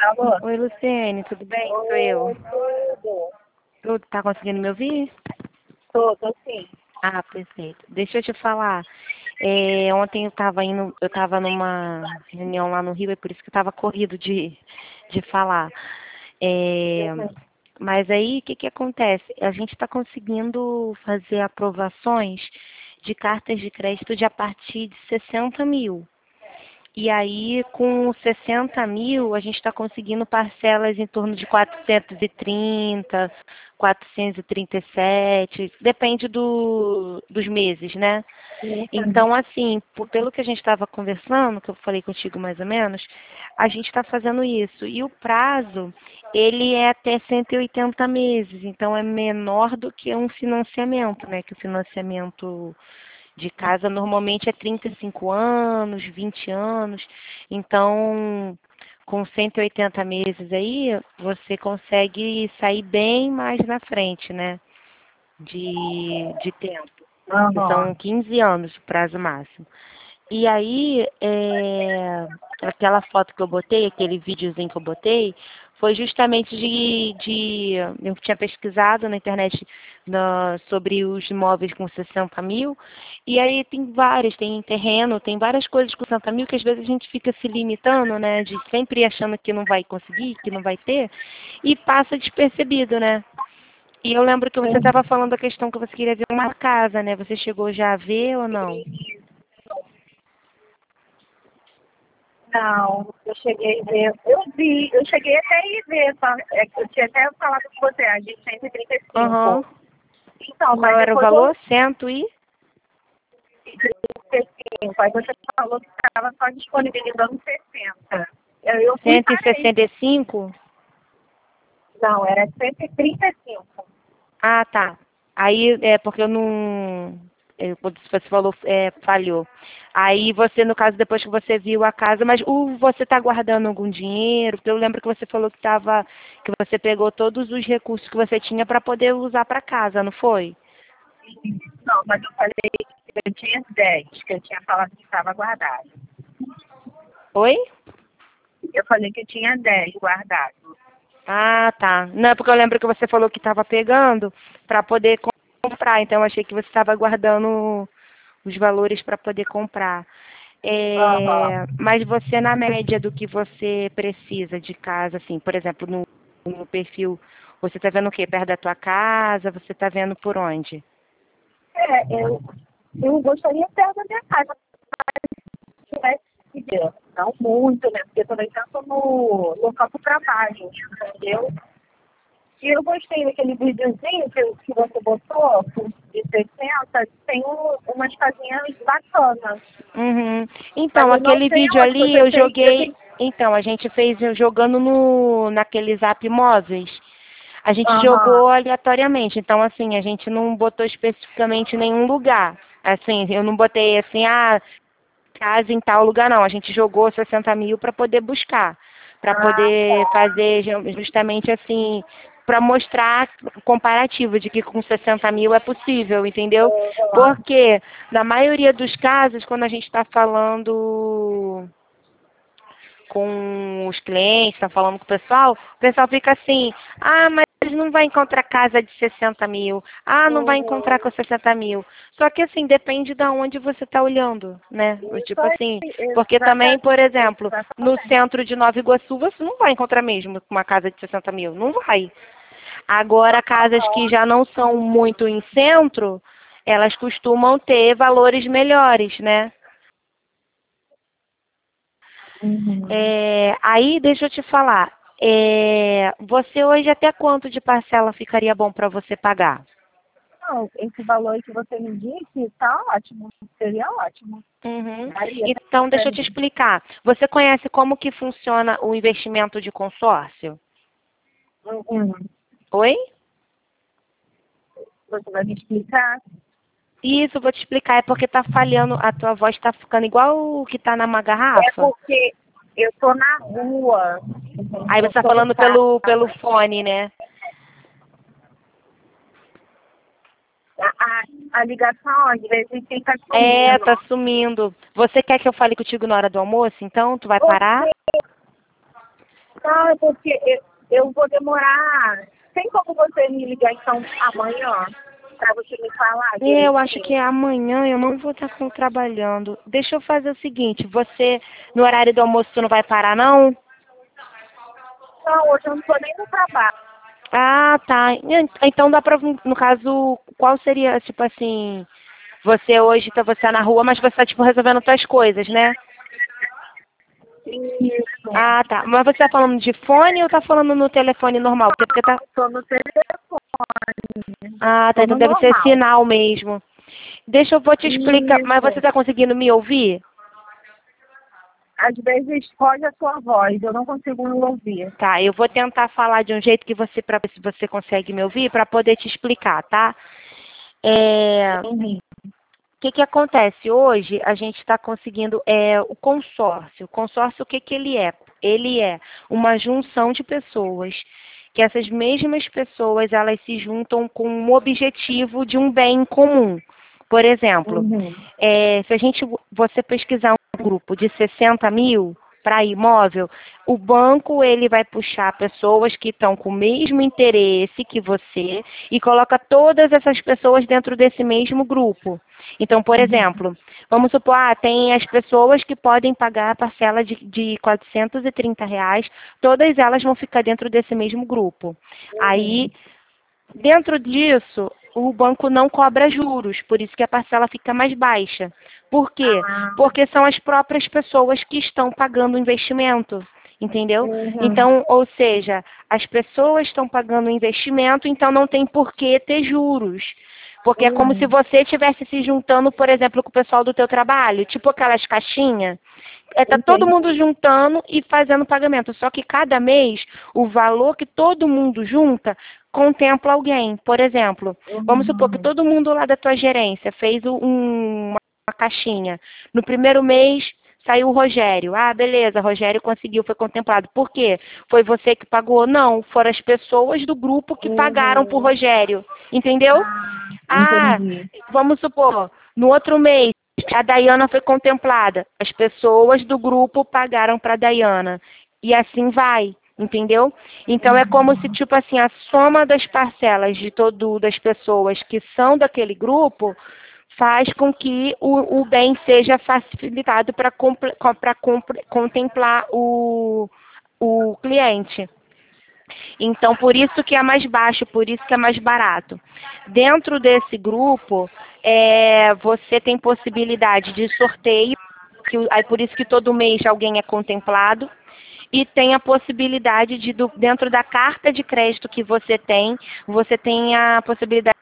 Alô? Oi, Luciene, tudo bem? Sou eu. Oi, tudo. Tu tá conseguindo me ouvir? Tô sim. Ah, perfeito. Deixa eu te falar. Ontem eu tava numa reunião lá no Rio, é por isso que eu tava corrido de falar. É, Uhum. mas aí, o que que acontece? A gente está conseguindo fazer aprovações de cartas de crédito de a partir de 60 mil. E aí, com 60 mil, a gente está conseguindo parcelas em torno de 430, 437, depende dos meses, né? Uhum. Então, assim, pelo que a gente estava conversando, que eu falei contigo mais ou menos, a gente está fazendo isso. E o prazo, ele é até 180 meses, então é menor do que um financiamento, né? Que o financiamento de casa normalmente é 35 anos, 20 anos. Então, com 180 meses aí, você consegue sair bem mais na frente, né? De tempo. Que Aham. são 15 anos o prazo máximo. E aí, aquela foto que eu botei, aquele videozinho que eu botei, foi justamente eu tinha pesquisado na internet sobre os imóveis com 60 mil, e aí tem vários, tem terreno, tem várias coisas com 60 mil que às vezes a gente fica se limitando, né, de sempre achando que não vai conseguir, que não vai ter, e passa despercebido, né? E eu lembro que você estava falando da questão que você queria ver uma casa, né? Você chegou já a ver ou não? Não, eu cheguei a ver. Eu cheguei até a ir ver, só, eu tinha até falado com você, a de Aham. 135. Então, Qual mas era o depois eu valor? 135. Aí você falou que estava só disponibilizando 60. Eu fui e parei. 165? Não, era 135. Ah, tá. Aí é porque eu não. Quando você falou, falhou. Aí você, no caso, depois que você viu a casa, mas você está guardando algum dinheiro? Porque eu lembro que você falou que você pegou todos os recursos que você tinha para poder usar para casa, não foi? Não, mas eu falei que eu tinha 10, que eu tinha falado que estava guardado. Oi? Eu falei que eu tinha 10 guardado. Ah, tá. Não, é porque eu lembro que você falou que estava pegando para poder comprar, então eu achei que você estava guardando os valores para poder comprar. Aham. Mas você, na média do que você precisa de casa, assim, por exemplo, no perfil, você está vendo o quê? Perto da tua casa? Você está vendo por onde? Eu gostaria perto da minha casa, se tivesse pedido. Não muito, né? Porque eu também penso no local do trabalho, entendeu? E eu gostei daquele videozinho que você botou, de 60, tem umas casinhas bacanas. Uhum. Mas Então, eu não aquele sei vídeo onde ali você eu fez. joguei. Então, a gente fez jogando naquele Zap Móveis. A gente Aham. jogou aleatoriamente. Então, assim, a gente não botou especificamente nenhum lugar. Assim, eu não botei assim, casa em tal lugar, não. A gente jogou 60 mil para poder buscar, para Ah, poder tá. fazer justamente assim, para mostrar comparativo de que com 60 mil é possível, entendeu? Aham. Porque, na maioria dos casos, quando a gente está falando com os clientes, está falando com o pessoal fica assim, mas não vai encontrar casa de 60 mil, não vai encontrar Uhum. com 60 mil. Só que assim, depende de onde você está olhando, né? Isso Tipo aí, assim, porque também, exatamente. por exemplo, no Exatamente. centro de Nova Iguaçu, você não vai encontrar mesmo uma casa de 60 mil, não vai. Agora, casas que já não são muito em centro, elas costumam ter valores melhores, né? Uhum. Aí, deixa eu te falar. Você hoje até quanto de parcela ficaria bom para você pagar? Não, esse valor que você me disse tá ótimo. Seria ótimo. Uhum. Daria Então, pra deixa eu te mim. explicar. Você conhece como que funciona o investimento de consórcio? Uhum. Oi? Você vai me explicar? Isso, eu vou te explicar. É porque tá falhando, a tua voz tá ficando igual o que tá numa É garrafa. porque eu tô na rua. Aí você Eu tá tô no falando carro. pelo fone, né? A ligação, às vezes, fica sumindo. Tá sumindo. Você quer que eu fale contigo na hora do almoço, então? Tu vai parar? Porque Não, é porque eu vou demorar. Tem como você me ligar então amanhã? Pra você me falar Eu acho direitinho? que amanhã eu não vou estar trabalhando. Deixa eu fazer o seguinte, você, no horário do almoço, tu não vai parar, não? Não, hoje eu não tô nem no trabalho. Ah, tá. Então dá pra, no caso, qual seria, tipo assim, você hoje, você tá na rua, mas você tá, tipo, resolvendo outras coisas, né? Isso. Ah, tá. Mas você tá falando de fone ou tá falando no telefone normal? Porque tá... Tô no telefone. Ah, tá. Tô Então no deve ser normal. sinal mesmo. Deixa eu vou te explicar. Mas você Isso. tá conseguindo me ouvir? Às vezes foge a sua voz, eu não consigo me ouvir. Tá, eu vou tentar falar de um jeito que você, para ver se você consegue me ouvir, para poder te explicar, tá? Uhum. O que que acontece? Hoje a gente está conseguindo o consórcio. O consórcio, o que que ele é? Ele é uma junção de pessoas, que essas mesmas pessoas, elas se juntam com um objetivo de um bem comum. Por exemplo, Uhum. se você pesquisar um grupo de 60 mil para imóvel, o banco ele vai puxar pessoas que estão com o mesmo interesse que você e coloca todas essas pessoas dentro desse mesmo grupo. Então, por exemplo, vamos supor, tem as pessoas que podem pagar a parcela de R$ 430, todas elas vão ficar dentro desse mesmo grupo. Aí, dentro disso, o banco não cobra juros, por isso que a parcela fica mais baixa. Por quê? Ah, Porque são as próprias pessoas que estão pagando o investimento. Entendeu? uhum. Então, ou seja, as pessoas estão pagando o investimento, então não tem por que ter juros. Porque é como se Uhum. você estivesse se juntando, por exemplo, com o pessoal do teu trabalho, tipo aquelas caixinhas. Tá todo mundo Entendi. juntando e fazendo pagamento. Só que cada mês, o valor que todo mundo junta contempla alguém. Por exemplo, vamos supor que Uhum. todo mundo lá da tua gerência fez uma caixinha. No primeiro mês, saiu o Rogério. Ah, beleza, Rogério conseguiu, foi contemplado. Por quê? Foi você que pagou? Não, foram as pessoas do grupo que pagaram por Uhum. Rogério. Entendeu? Ah, Ah, entendi. vamos supor, no outro mês, a Dayana foi contemplada. As pessoas do grupo pagaram para a Dayana. E assim vai, entendeu? Então é como se, tipo assim, a soma das parcelas das pessoas que são daquele grupo faz com que o bem seja facilitado para contemplar o cliente. Então, por isso que é mais baixo, por isso que é mais barato. Dentro desse grupo, você tem possibilidade de sorteio, aí por isso que todo mês alguém é contemplado, e tem a possibilidade dentro da carta de crédito que você tem a possibilidade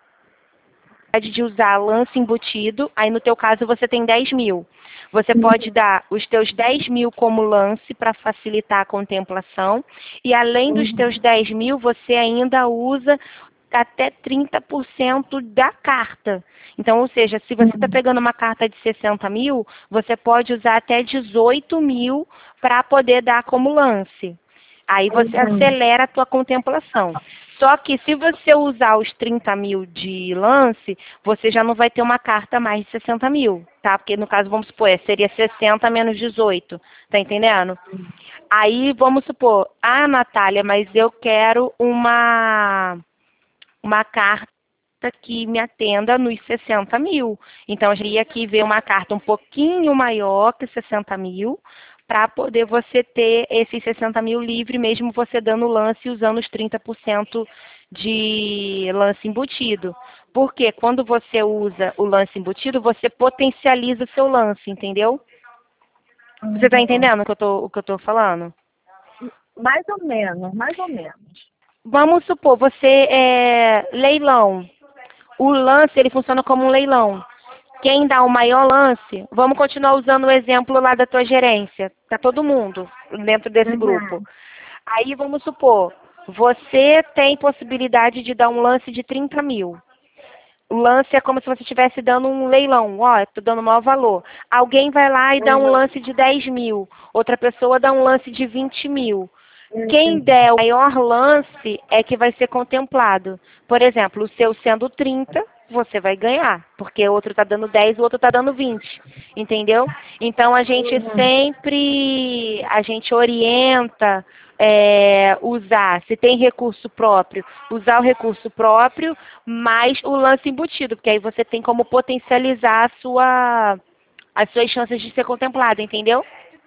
de usar lance embutido, aí no teu caso você tem 10 mil. Você pode dar os teus 10 mil como lance para facilitar a contemplação, e além dos Uhum. teus 10 mil, você ainda usa até 30% da carta. Então, ou seja, se você está Uhum. pegando uma carta de 60 mil, você pode usar até 18 mil para poder dar como lance. Aí você Uhum. acelera a tua contemplação. Só que se você usar os 30 mil de lance, você já não vai ter uma carta mais de 60 mil, tá? Porque no caso, vamos supor, seria 60 menos 18, tá entendendo? Aí vamos supor, Natália, mas eu quero uma carta que me atenda nos 60 mil. Então, eu teria que ver uma carta um pouquinho maior que 60 mil, para poder você ter esses 60 mil livre, mesmo você dando lance e usando os 30% de lance embutido. Porque quando você usa o lance embutido, você potencializa o seu lance, entendeu? Você está Uhum. entendendo o que eu tô falando? Mais ou menos, mais ou menos. Vamos supor, você leilão. O lance, ele funciona como um leilão. Quem dá o maior lance, vamos continuar usando o exemplo lá da tua gerência. Tá todo mundo dentro desse grupo. Uhum. Aí vamos supor, você tem possibilidade de dar um lance de 30 mil. O lance é como se você estivesse dando um leilão. Ó, estou dando o maior valor. Alguém vai lá e dá um Uhum. lance de 10 mil. Outra pessoa dá um lance de 20 mil. Quem Uhum. der o maior lance é que vai ser contemplado. Por exemplo, o seu sendo 30, você vai ganhar, porque o outro tá dando 10, o outro tá dando 20, entendeu? Então a gente sempre, a gente orienta usar, se tem recurso próprio, usar o recurso próprio, mais o lance embutido, porque aí você tem como potencializar as suas chances de ser contemplado, entendeu?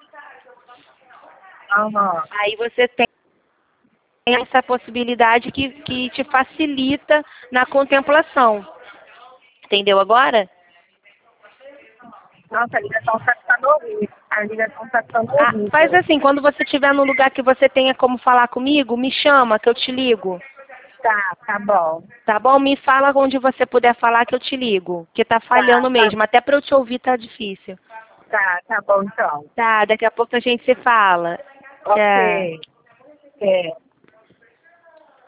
Aham. Aí você tem essa possibilidade que te facilita na contemplação. Entendeu agora? Nossa, a ligação tá ficando horrível. A ligação tá ficando Ah, faz horrível. assim, quando você estiver num lugar que você tenha como falar comigo, me chama que eu te ligo. Tá bom. Tá bom? Me fala onde você puder falar que eu te ligo. Que tá falhando Tá, mesmo. Até pra eu te ouvir tá difícil. tá bom então. Tá, daqui a pouco a gente se fala. Tchau. Ok. É.